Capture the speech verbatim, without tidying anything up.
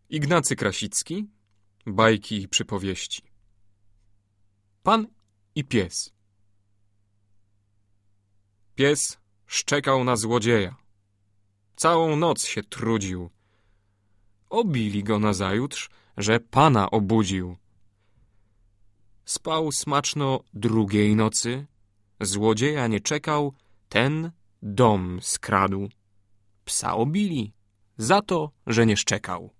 Ignacy Krasicki. Bajki i przypowieści. Pan i pies. Pies szczekał na złodzieja. Całą noc się trudził. Obili go nazajutrz, że pana obudził. Spał smaczno drugiej nocy. Złodzieja nie czekał, ten dom skradł. Psa obili za to, że nie szczekał.